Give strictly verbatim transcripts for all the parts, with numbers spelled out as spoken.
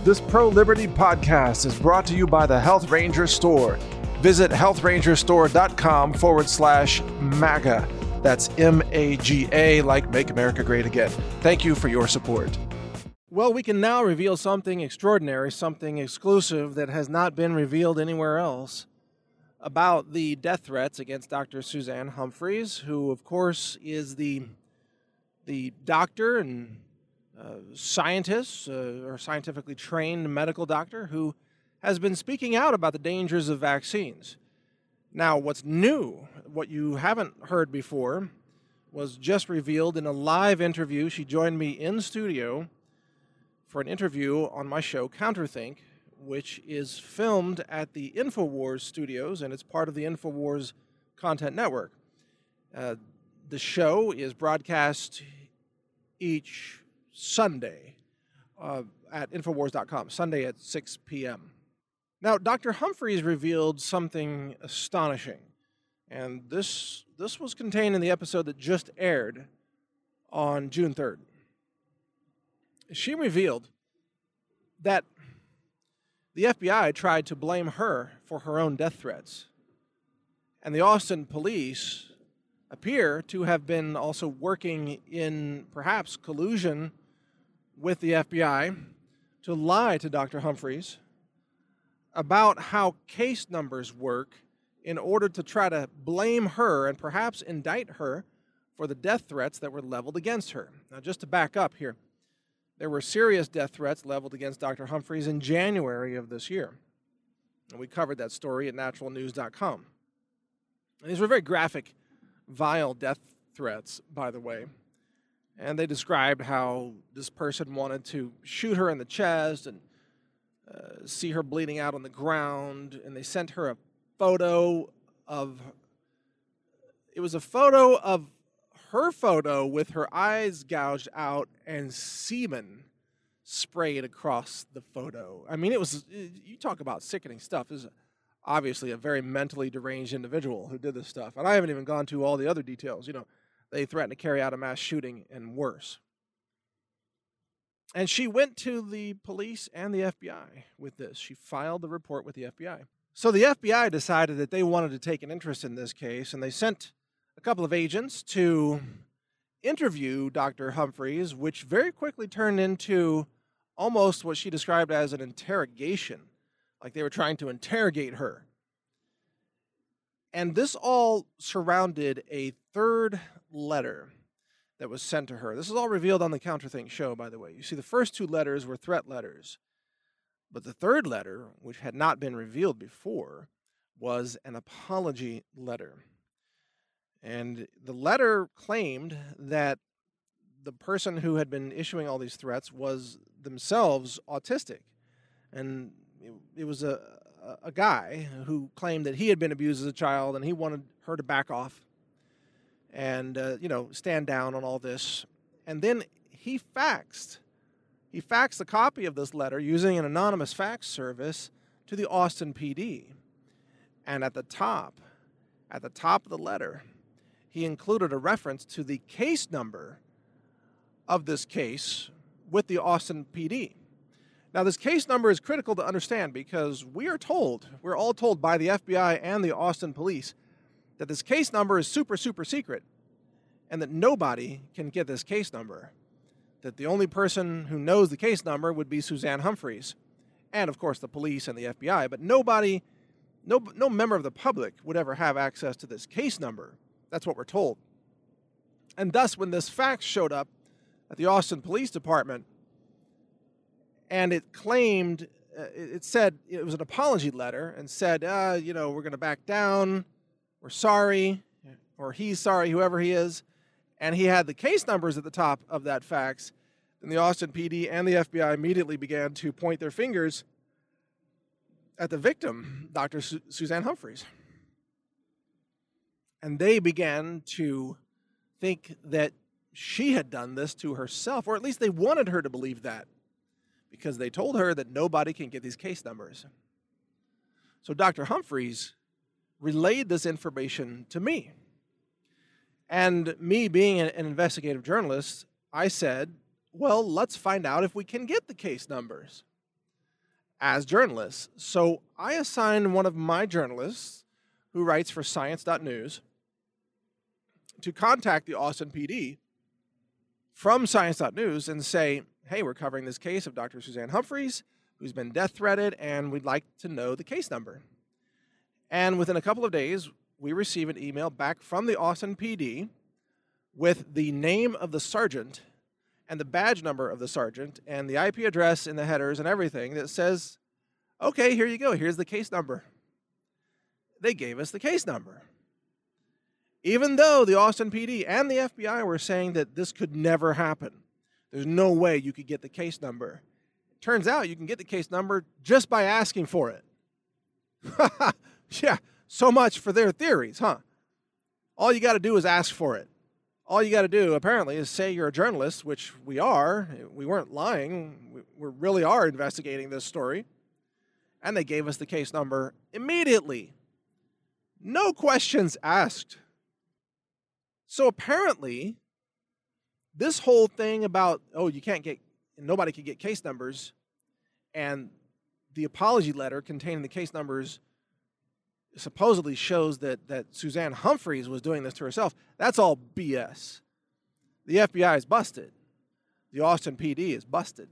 This pro-liberty podcast is brought to you by the Health Ranger Store. Visit healthrangerstore.com forward slash MAGA. That's M A G A, like Make America Great Again. Thank you for your support. Well, we can now reveal something extraordinary, something exclusive that has not been revealed anywhere else about the death threats against Doctor Suzanne Humphries, who, of course, is the, the doctor and uh, scientist, uh, or scientifically trained medical doctor who has been speaking out about the dangers of vaccines. Now, what's new, what you haven't heard before, was just revealed in a live interview. She joined me in studio for an interview on my show, Counterthink, which is filmed at the InfoWars studios, and it's part of the InfoWars Content Network. Uh, the show is broadcast each Sunday uh, at Infowars dot com, Sunday at six p.m. Now, Doctor Humphries revealed something astonishing, and this, this was contained in the episode that just aired on June third. She revealed that the F B I tried to blame her for her own death threats, and the Austin police appear to have been also working in perhaps collusion with the F B I to lie to Doctor Humphries about how case numbers work in order to try to blame her and perhaps indict her for the death threats that were leveled against her. Now, just to back up here, there were serious death threats leveled against Doctor Humphries in January of this year. And we covered that story at natural news dot com. And these were very graphic, vile death threats, by the way. And they described how this person wanted to shoot her in the chest and uh, see her bleeding out on the ground. And they sent her a photo of, it was a photo of her photo with her eyes gouged out and semen sprayed across the photo. I mean, it was, you talk about sickening stuff. This is obviously a very mentally deranged individual who did this stuff. And I haven't even gone to all the other details. You know, they threatened to carry out a mass shooting and worse. And she went to the police and the F B I with this. She filed the report with the F B I. So the F B I decided that they wanted to take an interest in this case, and they sent a couple of agents to interview Doctor Humphries, which very quickly turned into almost what she described as an interrogation, like they were trying to interrogate her. And this all surrounded a third letter that was sent to her. This is all revealed on the Counterthink show, by the way. You see, the first two letters were threat letters, but the third letter, which had not been revealed before, was an apology letter. And the letter claimed that the person who had been issuing all these threats was themselves autistic. And it, it was a, a guy who claimed that he had been abused as a child and he wanted her to back off and, uh, you know, stand down on all this. And then he faxed. He faxed a copy of this letter using an anonymous fax service to the Austin P D. And at the top, at the top of the letter, he included a reference to the case number of this case with the Austin P D. Now, this case number is critical to understand because we are told, we're all told by the F B I and the Austin police that this case number is super, super secret and that nobody can get this case number. That the only person who knows the case number would be Suzanne Humphries and, of course, the police and the F B I. But nobody, no, no member of the public would ever have access to this case number. That's what we're told. And thus, when this fax showed up at the Austin Police Department, and it claimed, uh, it said, it was an apology letter, and said, uh, you know, we're going to back down, we're sorry, or he's sorry, whoever he is, and he had the case numbers at the top of that fax, then the Austin P D and the F B I immediately began to point their fingers at the victim, Doctor Su- Suzanne Humphries. And they began to think that she had done this to herself, or at least they wanted her to believe that, because they told her that nobody can get these case numbers. So Doctor Humphries relayed this information to me. And me being an investigative journalist, I said, well, let's find out if we can get the case numbers. as journalists. So I assigned one of my journalists who writes for science dot news to contact the Austin P D from science dot news and say, hey, we're covering this case of Doctor Suzanne Humphreys, who's been death threatened, and we'd like to know the case number. And within a couple of days, we receive an email back from the Austin P D with the name of the sergeant and the badge number of the sergeant and the I P address in the headers and everything that says, okay, here you go, here's the case number. They gave us the case number. Even though the Austin P D and the F B I were saying that this could never happen. There's no way you could get the case number. It turns out you can get the case number just by asking for it. Yeah, so much for their theories, huh? All you got to do is ask for it. All you got to do, apparently, is say you're a journalist, which we are. We weren't lying. We, we really are investigating this story. And they gave us the case number immediately. No questions asked. So apparently, this whole thing about, oh, you can't get, nobody can get case numbers, and the apology letter containing the case numbers supposedly shows that, that Suzanne Humphreys was doing this to herself. That's all B S. The F B I is busted. The Austin P D is busted.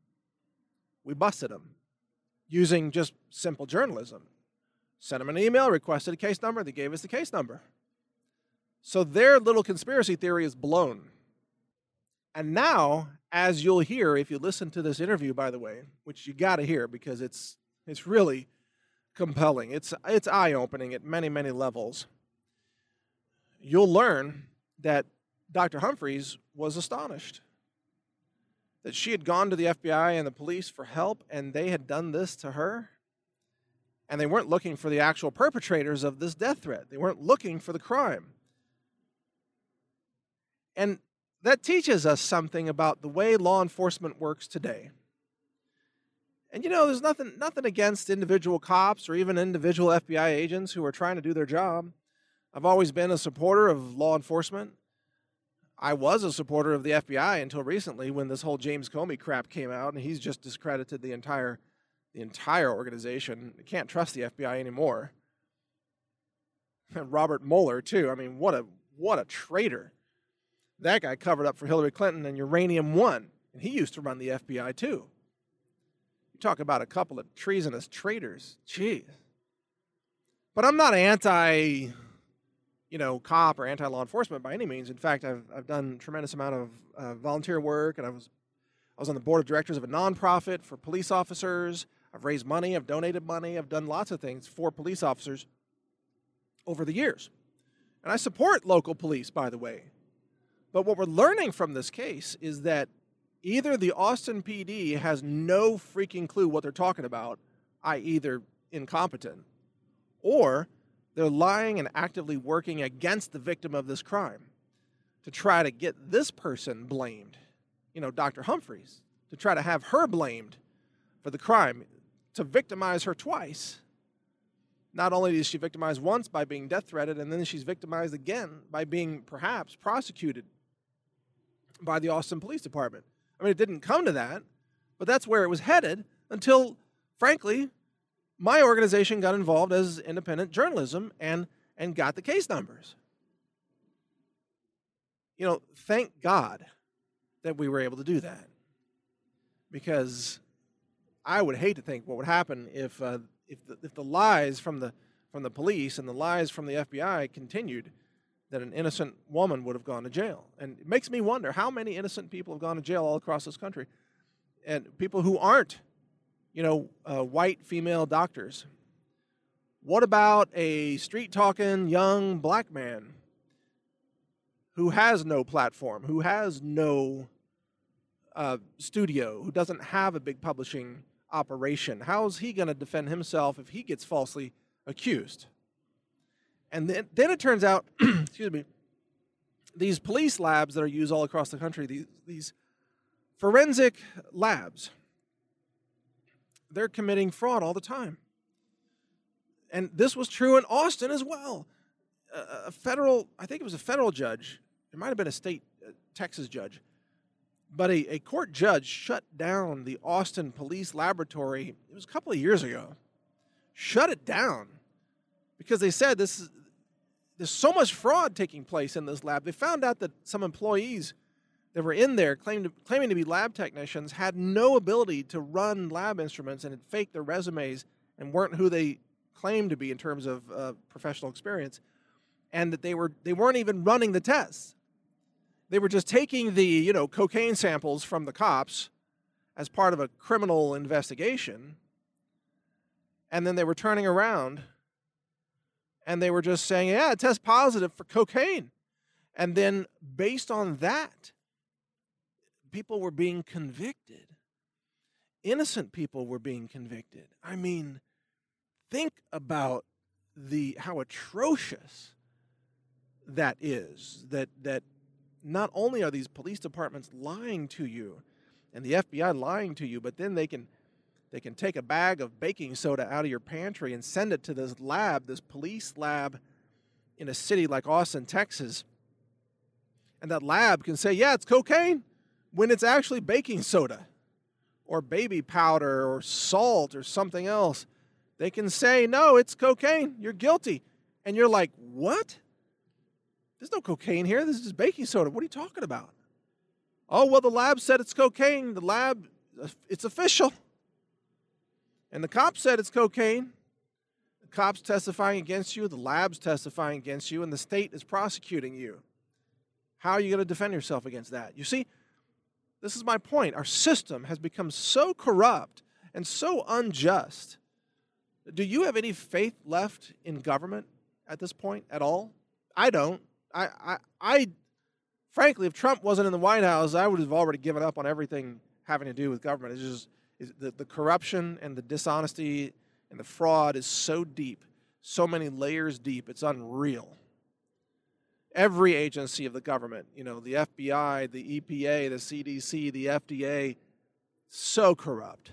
We busted them using just simple journalism. Sent them an email, requested a case number, they gave us the case number. So their little conspiracy theory is blown. And now, as you'll hear if you listen to this interview, by the way, which you got to hear because it's it's really compelling. It's it's eye-opening at many, many levels. You'll learn that Doctor Humphreys was astonished that she had gone to the F B I and the police for help, and they had done this to her. And they weren't looking for the actual perpetrators of this death threat. They weren't looking for the crime. And that teaches us something about the way law enforcement works today. And you know, there's nothing nothing against individual cops or even individual F B I agents who are trying to do their job. I've always been a supporter of law enforcement. I was a supporter of the F B I until recently when this whole James Comey crap came out, and he's just discredited the entire the entire organization. You can't trust the F B I anymore. And Robert Mueller too. I mean, what a what a traitor. That guy covered up for Hillary Clinton and Uranium One, and he used to run the F B I too. You talk about a couple of treasonous traitors. Jeez. But I'm not anti, you know, cop or anti-law enforcement by any means. In fact, I've I've done a tremendous amount of uh, volunteer work, and I was I was on the board of directors of a nonprofit for police officers. I've raised money, I've donated money, I've done lots of things for police officers over the years. And I support local police, by the way. But what we're learning from this case is that either the Austin P D has no freaking clue what they're talking about, that is they're incompetent, or they're lying and actively working against the victim of this crime to try to get this person blamed, you know, Doctor Humphreys, to try to have her blamed for the crime, to victimize her twice. Not only is she victimized once by being death threatened, and then she's victimized again by being perhaps prosecuted by the Austin Police Department. I mean, it didn't come to that, but that's where it was headed until, frankly, my organization got involved as independent journalism and, and got the case numbers. You know, thank God that we were able to do that, because I would hate to think what would happen if uh, if the, if the lies from the from the police and the lies from the F B I continued, that an innocent woman would have gone to jail. And it makes me wonder how many innocent people have gone to jail all across this country, and people who aren't, you know, uh, white female doctors. What about a street-talking young black man who has no platform, who has no uh, studio, who doesn't have a big publishing operation? How is he going to defend himself if he gets falsely accused? And then, then it turns out, excuse me, these police labs that are used all across the country, these, these forensic labs, they're committing fraud all the time. And this was true in Austin as well. A, a federal, I think it was a federal judge, it might have been a state, uh, Texas judge, But a, a court judge shut down the Austin Police Laboratory, it was a couple of years ago, shut it down because they said this is, there's so much fraud taking place in this lab. They found out that some employees that were in there claimed to, claiming to be lab technicians had no ability to run lab instruments and had faked their resumes and weren't who they claimed to be in terms of uh, professional experience, and that they were they weren't even running the tests. They were just taking the, you know, cocaine samples from the cops as part of a criminal investigation, and then they were turning around and they were just saying, yeah, it tests positive for cocaine. And then based on that, people were being convicted. Innocent people were being convicted. I mean, think about the how atrocious that is, that that not only are these police departments lying to you and the F B I lying to you, but then they can they can take a bag of baking soda out of your pantry and send it to this lab, this police lab in a city like Austin, Texas. And that lab can say, yeah, it's cocaine, when it's actually baking soda or baby powder or salt or something else. They can say, no, it's cocaine, you're guilty. And you're like, what? There's no cocaine here. This is just baking soda. What are you talking about? Oh, well, the lab said it's cocaine. The lab, it's official. And the cops said it's cocaine. The cops testifying against you. The lab's testifying against you. And the state is prosecuting you. How are you going to defend yourself against that? You see, this is my point. Our system has become so corrupt and so unjust. Do you have any faith left in government at this point at all? I don't. I, I, I, frankly, if Trump wasn't in the White House, I would have already given up on everything having to do with government. It's just it's the, the corruption and the dishonesty and the fraud is so deep, so many layers deep, it's unreal. Every agency of the government, you know, the F B I, the E P A, the C D C, the F D A, so corrupt.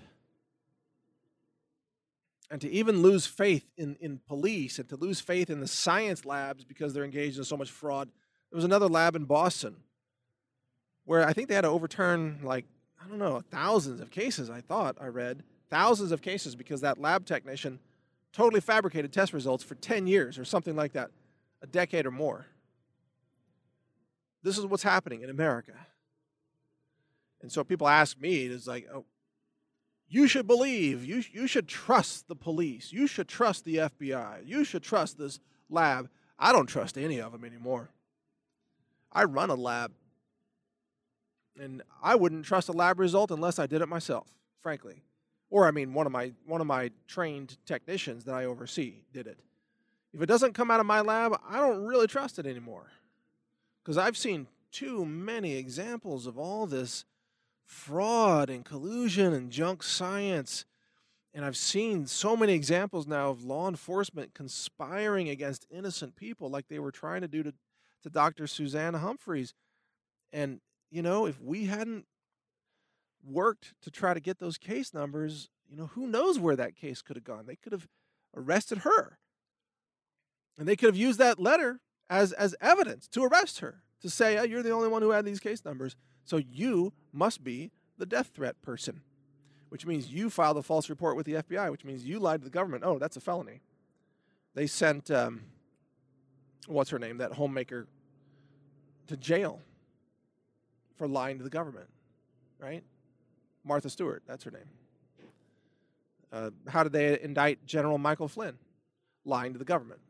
And to even lose faith in, in police and to lose faith in the science labs because they're engaged in so much fraud. There was another lab in Boston where I think they had to overturn, like, I don't know, thousands of cases, I thought, I read. Thousands of cases because that lab technician totally fabricated test results for ten years or something like that, a decade or more. This is what's happening in America. And so people ask me, it's like, oh, you should believe, you, you should trust the police. You should trust the F B I. You should trust this lab. I don't trust any of them anymore. I run a lab, and I wouldn't trust a lab result unless I did it myself, frankly. Or, I mean, one of my one of my trained technicians that I oversee did it. If it doesn't come out of my lab, I don't really trust it anymore. Because I've seen too many examples of all this fraud and collusion and junk science. And I've seen so many examples now of law enforcement conspiring against innocent people like they were trying to do to, to Doctor Suzanne Humphreys. And, you know, if we hadn't worked to try to get those case numbers, you know, who knows where that case could have gone. They could have arrested her. And they could have used that letter as, as evidence to arrest her, to say, oh, you're the only one who had these case numbers. So you must be the death threat person, which means you filed a false report with the F B I, which means you lied to the government. Oh, that's a felony. They sent, um, what's her name, that homemaker, to jail for lying to the government, right? Martha Stewart, that's her name. Uh, how did they indict General Michael Flynn? Lying to the government.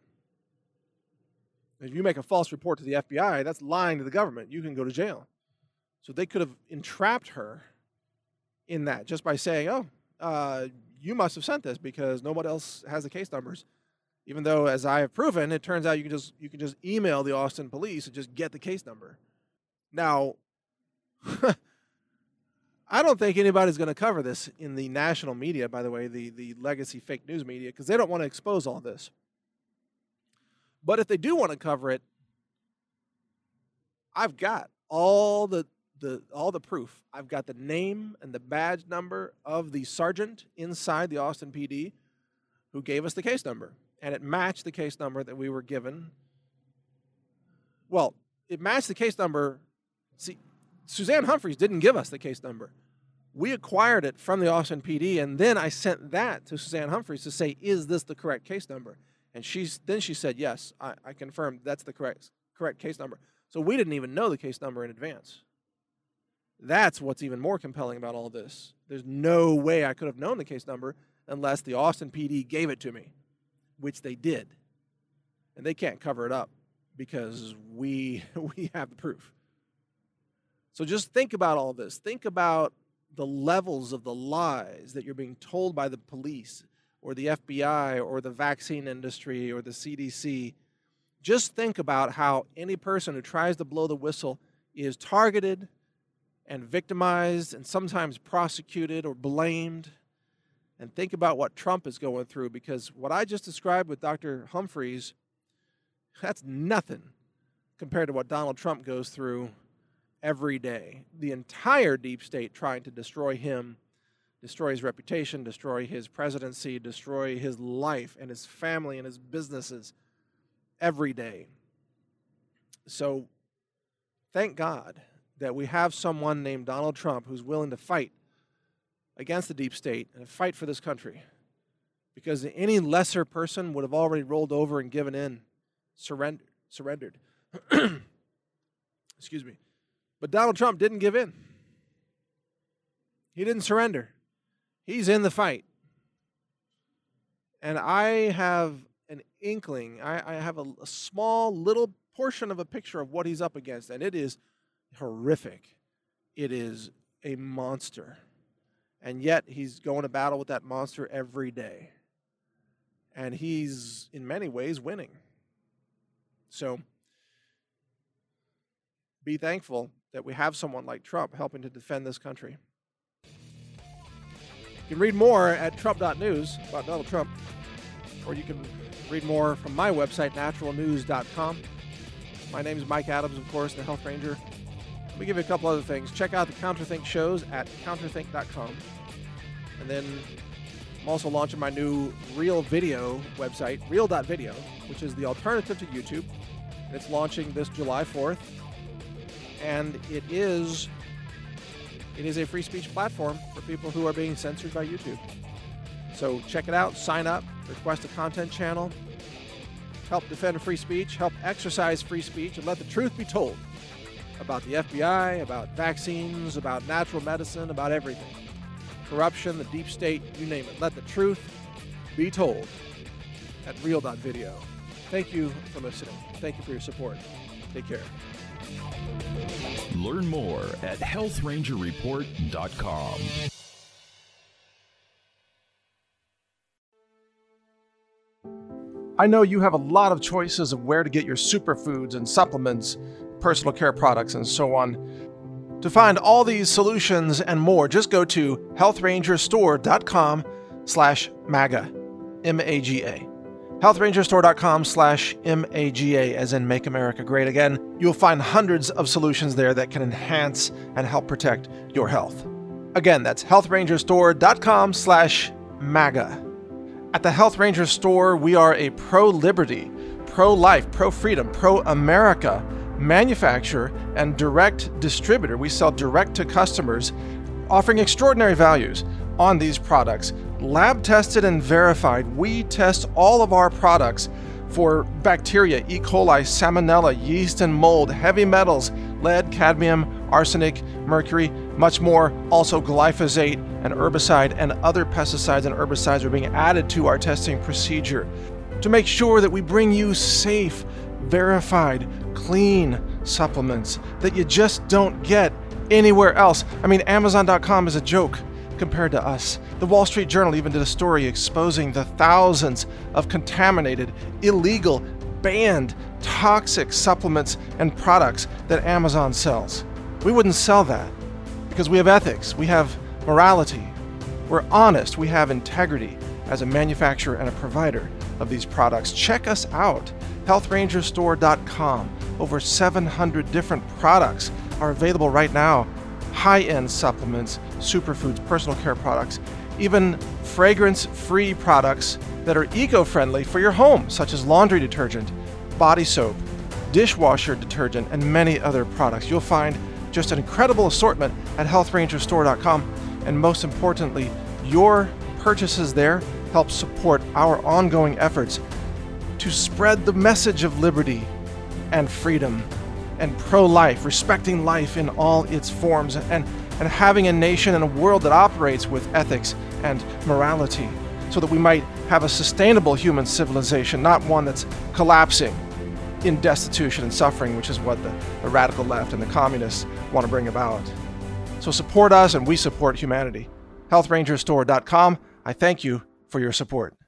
If you make a false report to the F B I, that's lying to the government. You can go to jail. So they could have entrapped her in that just by saying, oh, uh, you must have sent this because nobody else has the case numbers. Even though, as I have proven, it turns out you can just you can just email the Austin police and just get the case number. Now, I don't think anybody's going to cover this in the national media, by the way, the, the legacy fake news media, because they don't want to expose all this. But if they do want to cover it, I've got all the The, all the proof. I've got the name and the badge number of the sergeant inside the Austin P D who gave us the case number. And it matched the case number that we were given. Well, it matched the case number. See, Suzanne Humphreys didn't give us the case number. We acquired it from the Austin P D, and then I sent that to Suzanne Humphreys to say, is this the correct case number? And she's then she said, yes, I, I confirmed that's the correct correct case number. So we didn't even know the case number in advance. That's what's even more compelling about all this. There's no way I could have known the case number unless the Austin P D gave it to me, which they did. And they can't cover it up because we we have the proof. So just think about all this. Think about the levels of the lies that you're being told by the police or the F B I or the vaccine industry or the C D C. Just think about how any person who tries to blow the whistle is targeted and victimized and sometimes prosecuted or blamed. And think about what Trump is going through, because what I just described with Doctor Humphreys, that's nothing compared to what Donald Trump goes through every day. The entire deep state trying to destroy him, destroy his reputation, destroy his presidency, destroy his life and his family and his businesses every day. So thank God that we have someone named Donald Trump who's willing to fight against the deep state and fight for this country, because any lesser person would have already rolled over and given in, surrender, surrendered. Excuse me. But Donald Trump didn't give in. He didn't surrender. He's in the fight. And I have an inkling, I, I have a, a small little portion of a picture of what he's up against, and it is horrific. It is a monster. And yet he's going to battle with that monster every day. And he's, in many ways, winning. So be thankful that we have someone like Trump helping to defend this country. You can read more at Trump dot news about Donald Trump, or you can read more from my website, natural news dot com. My name is Mike Adams, of course, the Health Ranger. Let me give you a couple other things. Check out the Counterthink shows at counterthink dot com. And then I'm also launching my new Real Video website, real dot video, which is the alternative to YouTube. And it's launching this July fourth. And it is it is a free speech platform for people who are being censored by YouTube. So check it out, sign up, request a content channel, help defend free speech, help exercise free speech, and let the truth be told about the F B I, about vaccines, about natural medicine, about everything. Corruption, the deep state, you name it. Let the truth be told at real dot video. Thank you for listening. Thank you for your support. Take care. Learn more at health ranger report dot com. I know you have a lot of choices of where to get your superfoods and supplements, personal care products, and so on. To find all these solutions and more, just go to health ranger store dot com slash MAGA, M A G A. health ranger store dot com slash M A G A, as in Make America Great Again. You'll find hundreds of solutions there that can enhance and help protect your health. Again, that's health ranger store dot com slash MAGA. At the Health Ranger Store, we are a pro-liberty, pro-life, pro-freedom, pro-America manufacturer and direct distributor. We sell direct to customers, offering extraordinary values on these products. Lab tested and verified. We test all of our products for bacteria, E. coli, salmonella, yeast and mold, heavy metals, lead, cadmium, arsenic, mercury, much more. Also glyphosate and herbicide and other pesticides and herbicides are being added to our testing procedure to make sure that we bring you safe, verified, clean supplements that you just don't get anywhere else. I mean, Amazon dot com is a joke compared to us. The Wall Street Journal even did a story exposing the thousands of contaminated, illegal, banned, toxic supplements and products that Amazon sells. We wouldn't sell that because we have ethics, we have morality, we're honest, we have integrity as a manufacturer and a provider of these products. Check us out, health ranger store dot com. Over seven hundred different products are available right now. High-end supplements, superfoods, personal care products, even fragrance-free products that are eco-friendly for your home, such as laundry detergent, body soap, dishwasher detergent, and many other products. You'll find Just an incredible assortment at health ranger store dot com. And most importantly, your purchases there help support our ongoing efforts to spread the message of liberty and freedom and pro-life, respecting life in all its forms, and, and having a nation and a world that operates with ethics and morality, so that we might have a sustainable human civilization, not one that's collapsing in destitution and suffering, which is what the, the radical left and the communists want to bring about. So support us and we support humanity. health ranger store dot com. I thank you for your support.